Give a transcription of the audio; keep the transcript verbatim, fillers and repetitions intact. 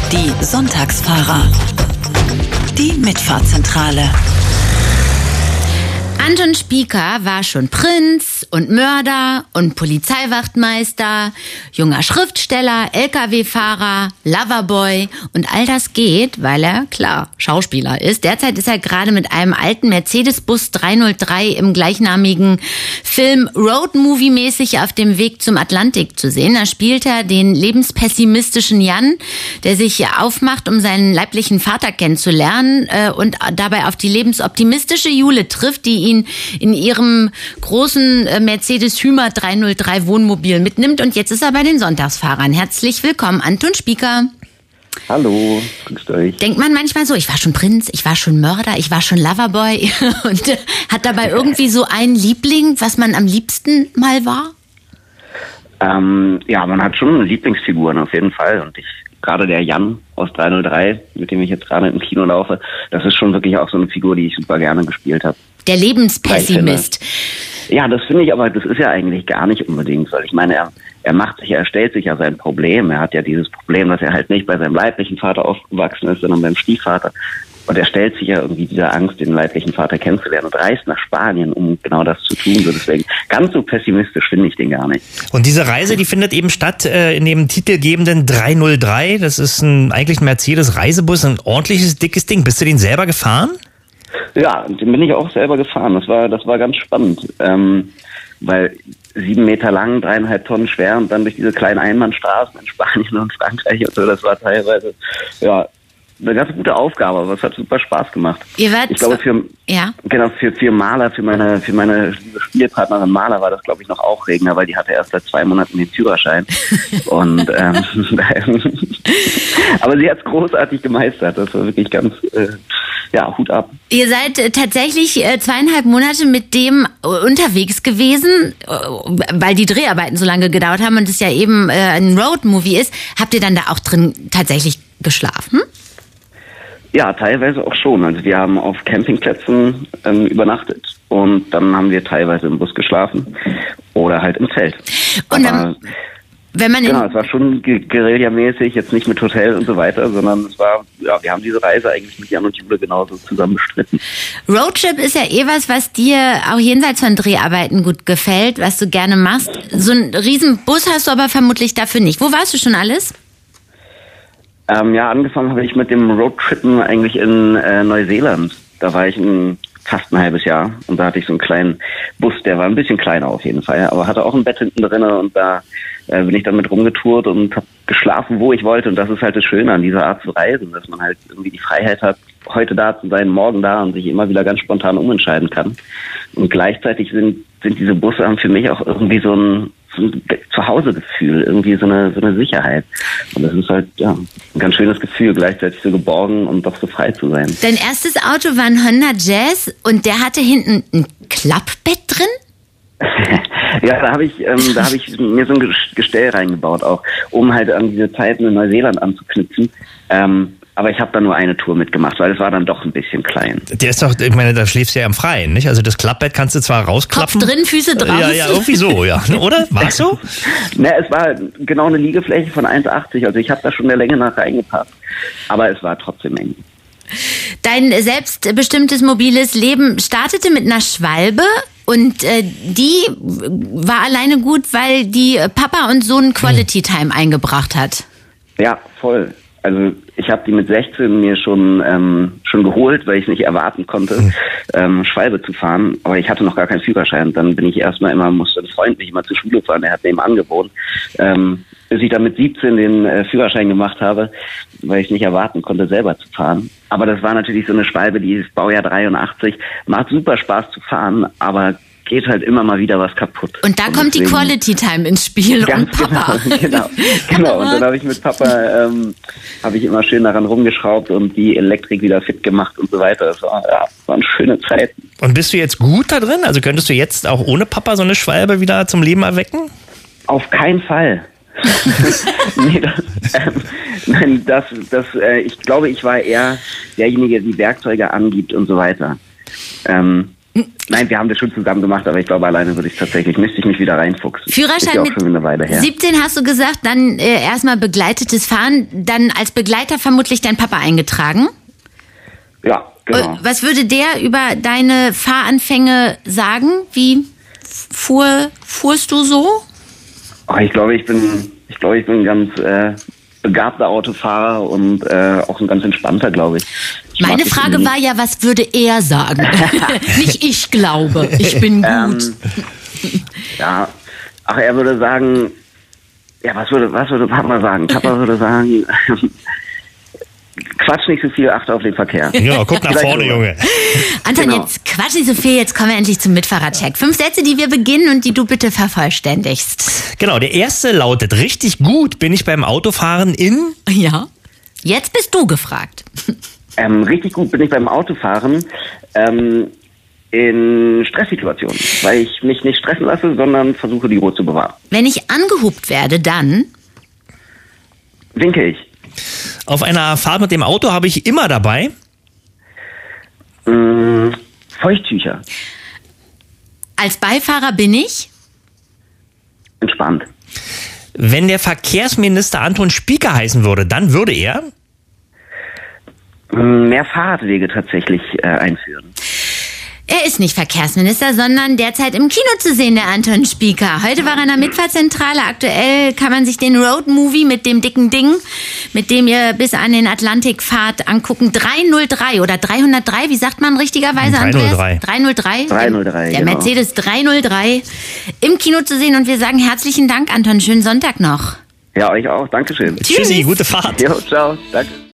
Die Sonntagsfahrer. Die Mitfahrzentrale. Anton Spieker war schon Prinz und Mörder und Polizeiwachtmeister, junger Schriftsteller, L K W-Fahrer, Loverboy und all das geht, weil er, klar, Schauspieler ist. Derzeit ist er gerade mit einem alten Mercedes-Bus dreihundertdrei im gleichnamigen Film Road-Movie-mäßig auf dem Weg zum Atlantik zu sehen. Da spielt er den lebenspessimistischen Jan, der sich aufmacht, um seinen leiblichen Vater kennenzulernen und dabei auf die lebensoptimistische Jule trifft, die ihn in ihrem großen Mercedes Hymer dreihundertdrei Wohnmobil mitnimmt. Und jetzt ist er bei den Sonntagsfahrern. Herzlich willkommen, Anton Spieker. Hallo, grüßt euch. Denkt man manchmal so, ich war schon Prinz, ich war schon Mörder, ich war schon Loverboy und hat dabei irgendwie so einen Liebling, was man am liebsten mal war? Ähm, ja, man hat schon Lieblingsfiguren auf jeden Fall. Und ich gerade der Jan aus dreihundertdrei, mit dem ich jetzt gerade im Kino laufe, das ist schon wirklich auch so eine Figur, die ich super gerne gespielt habe. Der Lebenspessimist. Ja, das finde ich, aber das ist ja eigentlich gar nicht unbedingt, weil ich meine, er, er macht sich, er stellt sich ja sein Problem. Er hat ja dieses Problem, dass er halt nicht bei seinem leiblichen Vater aufgewachsen ist, sondern beim Stiefvater. Und er stellt sich ja irgendwie dieser Angst, den leiblichen Vater kennenzulernen und reist nach Spanien, um genau das zu tun. So deswegen ganz so pessimistisch finde ich den gar nicht. Und diese Reise, die findet eben statt äh, in dem titelgebenden dreihundertdrei. Das ist ein, eigentlich ein Mercedes-Reisebus, ein ordentliches, dickes Ding. Bist du den selber gefahren? Ja, den bin ich auch selber gefahren. Das war, das war ganz spannend, ähm, weil sieben Meter lang, dreieinhalb Tonnen schwer und dann durch diese kleinen Einbahnstraßen in Spanien und Frankreich und so. Das war teilweise, ja, eine ganz gute Aufgabe, aber es hat super Spaß gemacht. Ihr wart ich glaube, für, ja. genau, für, für Maler, für meine, für meine liebe Spielpartnerin Maler war das, glaube ich, noch aufregender, weil die hatte erst seit zwei Monaten den Führerschein. und, ähm, aber sie hat es großartig gemeistert. Das war wirklich ganz, äh, ja, Hut ab. Ihr seid äh, tatsächlich äh, zweieinhalb Monate mit dem äh, unterwegs gewesen, äh, weil die Dreharbeiten so lange gedauert haben und es ja eben äh, ein Road-Movie ist. Habt ihr dann da auch drin tatsächlich geschlafen? Ja, teilweise auch schon. Also wir haben auf Campingplätzen ähm, übernachtet und dann haben wir teilweise im Bus geschlafen oder halt im Zelt. Und dann, Aber, wenn man genau, es war schon guerillamäßig, jetzt nicht mit Hotel und so weiter, sondern es war, ja, wir haben diese Reise eigentlich mit Jan und Jule genauso zusammen bestritten. Roadtrip ist ja eh was, was dir auch jenseits von Dreharbeiten gut gefällt, was du gerne machst. So einen riesen Bus hast du aber vermutlich dafür nicht. Wo warst du schon alles? Ähm, ja, angefangen habe ich mit dem Roadtrippen eigentlich in äh, Neuseeland. Da war ich ein, fast ein halbes Jahr und da hatte ich so einen kleinen Bus, der war ein bisschen kleiner auf jeden Fall, aber hatte auch ein Bett hinten drin und da äh, bin ich dann mit rumgetourt und habe geschlafen, wo ich wollte. Und das ist halt das Schöne an dieser Art zu reisen, dass man halt irgendwie die Freiheit hat, heute da zu sein, morgen da und sich immer wieder ganz spontan umentscheiden kann. Und gleichzeitig sind, sind diese Busse haben für mich auch irgendwie so ein so ein Zuhausegefühl, irgendwie so eine so eine Sicherheit. Und das ist halt ja ein ganz schönes Gefühl, gleichzeitig so geborgen und doch so frei zu sein. Dein erstes Auto war ein Honda Jazz und der hatte hinten ein Klappbett drin? Ja, da habe ich ähm, da habe ich mir so ein Gestell reingebaut, auch um halt an diese Zeiten in Neuseeland anzuknüpfen. Ähm, Aber ich habe da nur eine Tour mitgemacht, weil es war dann doch ein bisschen klein. Der ist doch, ich meine, da schläfst du ja im Freien, nicht? Also das Klappbett kannst du zwar rausklappen. Kopf drin, Füße drauf. Ja, ja, irgendwie so, ja. Oder? War's so? Na, es war genau eine Liegefläche von eins Komma achtzig, also ich habe da schon der Länge nach reingepasst. Aber es war trotzdem eng. Dein selbstbestimmtes mobiles Leben startete mit einer Schwalbe und äh, die war alleine gut, weil die Papa und Sohn Quality Time eingebracht hat. Ja, voll. Also ich habe die mit sechzehn mir schon ähm, schon geholt, weil ich nicht erwarten konnte, mhm. ähm, Schwalbe zu fahren. Aber ich hatte noch gar keinen Führerschein. Dann bin ich erstmal immer, musste ein Freund mich immer zur Schule fahren, der hat nebenan gewohnt. Ähm, bis ich dann mit siebzehn den äh, Führerschein gemacht habe, weil ich nicht erwarten konnte, selber zu fahren. Aber das war natürlich so eine Schwalbe, die ist Baujahr dreiundachtzig, macht super Spaß zu fahren, aber geht halt immer mal wieder was kaputt. Und da und kommt deswegen, die Quality Time ins Spiel und Papa. Genau, genau, genau. Und dann habe ich mit Papa ähm, habe ich immer schön daran rumgeschraubt und die Elektrik wieder fit gemacht und so weiter. Das war, ja, waren schöne Zeiten. Und bist du jetzt gut da drin? Also könntest du jetzt auch ohne Papa so eine Schwalbe wieder zum Leben erwecken? Auf keinen Fall. nee, das, ähm, nein, das, das, äh, ich glaube, ich war eher derjenige, der die Werkzeuge angibt und so weiter. Ähm, Nein, wir haben das schon zusammen gemacht, aber ich glaube, alleine würde ich tatsächlich, müsste ich mich wieder reinfuchsen. Führerschein ist ja auch mit schon eine Weile her. siebzehn hast du gesagt, dann äh, erstmal begleitetes Fahren, dann als Begleiter vermutlich dein Papa eingetragen. Ja, genau. Äh, Was würde der über deine Fahranfänge sagen? Wie fuhr, fuhrst du so? Oh, ich glaube, ich bin, ich glaube, ich bin ein ganz äh, begabter Autofahrer und äh, auch ein ganz entspannter, glaube ich. ich Meine Frage nie. war ja, was würde er sagen? Nicht ich glaube, ich bin gut. Ähm, ja, ach, er würde sagen, ja, was würde, was würde Papa sagen? Papa würde sagen, quatsch nicht so viel, achte auf den Verkehr. Ja, guck nach vorne, Junge. Anton, Genau. jetzt quatsch nicht so viel, jetzt kommen wir endlich zum Mitfahrercheck. Fünf Sätze, die wir beginnen und die du bitte vervollständigst. Genau, der erste lautet, richtig gut bin ich beim Autofahren in... Ja. Jetzt bist du gefragt. Ähm, richtig gut bin ich beim Autofahren ähm, in Stresssituationen, weil ich mich nicht stressen lasse, sondern versuche, die Ruhe zu bewahren. Wenn ich angehupt werde, dann... Winke ich. Auf einer Fahrt mit dem Auto habe ich immer dabei... Mh, Feuchttücher. Als Beifahrer bin ich... Entspannt. Wenn der Verkehrsminister Anton Spieker heißen würde, dann würde er... Mh, mehr Fahrradwege tatsächlich äh, einführen. Er ist nicht Verkehrsminister, sondern derzeit im Kino zu sehen, der Anton Spieker. Heute war er in der Mitfahrzentrale. Aktuell kann man sich den Road-Movie mit dem dicken Ding, mit dem ihr bis an den Atlantik fahrt, angucken. dreihundertdrei oder dreihundertdrei, wie sagt man richtigerweise, dreihundertdrei. Andreas? dreihundertdrei. dreihundertdrei, Der genau. Mercedes dreihundertdrei im Kino zu sehen. Und wir sagen herzlichen Dank, Anton. Schönen Sonntag noch. Ja, euch auch. Dankeschön. Tschüss. Tschüssi, gute Fahrt. Jo, ciao. Danke.